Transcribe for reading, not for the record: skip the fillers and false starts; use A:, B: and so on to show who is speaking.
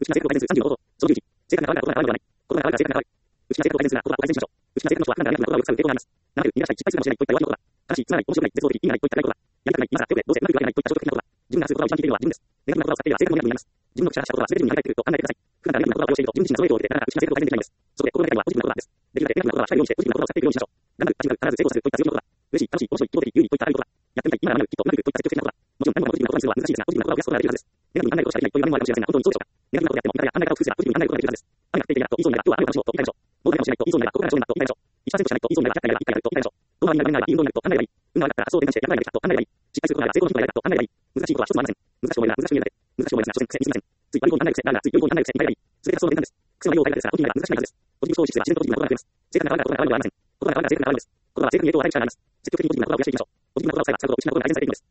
A: 内側性格の改善数30のこと。その11。正確な変わりが異ならない。異ならない。内側性格の改善数が言葉を改善しましょう。内側性格の人は普段から言葉を使う傾向があります。7、逃げ出したり失敗するかもしれないといった弱いのことだ。悲しい、つまらない、面白くない、絶望的、意味がないといった暗いことだ。やりたくない、今さ、手で、どうせうまくいくわけがないといった消極的なことだ。自分が話す言葉を一番聞いているのは自分です。ネガティブな言葉を使っているは性格の逆になります。自分の口から発した言葉は全てに見られてくると考えてください。普段からネガティブな言葉を用意していると自分自身がストレートを入れてなかなか内側性格を改善できないんです。そこで心がけたいのはポジティブな言葉です。できるだけネガティブな言葉は控えるようにしてポジティブな言葉を使っていくようにしましょう。頑張る、諦める、必ず成功させるといった強気のことだ。嬉しい、楽しい、面白い、意図的、有意といった明るいことだ。やってみたい、今ならなる、きっとうまくいくといった積極的なことだ。もちろん何もかもポジティブな言葉にするのは難しいですが、ポジティブな言葉を増やすことができるはずです。ネガティブな言葉を増やすことができるはずです。ネガティブなことをやっても見方や考え方を工夫すればポジティブに考えることができるはずです。そこで心がけたいのは、雨が降っていて嫌だと言いそうになる。今日は雨を楽しもうと言いたいでしょう。もう雨かもしれないと言いそうになるが、これから正直になると言いたいでしょう。1%しかないと言いそうになるが、100回やれば1回やると言いたいでしょう。どうがいいんだがいい運動になると考えればいい。運が上がったらそう転換して100回ができたと考えればいい。失敗することが成功のヒントが得られたと考えればいい。難しいことは一つもありません。難しい思いが難しく見えるので。難しい思いですが、所詮癖にすぎません。つい悪い方にならない癖、だがつい良い方にならない癖に変えればいい。それが発想の転換です。癖は良い方がですが、ポジティブな難しいからです。ポジティブ思考を意識すれば自然とポジティブなことが増えます。正確な言葉が言葉が変わるのではありません。言葉が変わるのは正確な言葉です。言葉は正確に影響を与える力があります。積極的にポジティブな言葉を増やしていきましょう。ポジティブな言葉を使えば使うほど内なことが改善されていくんです。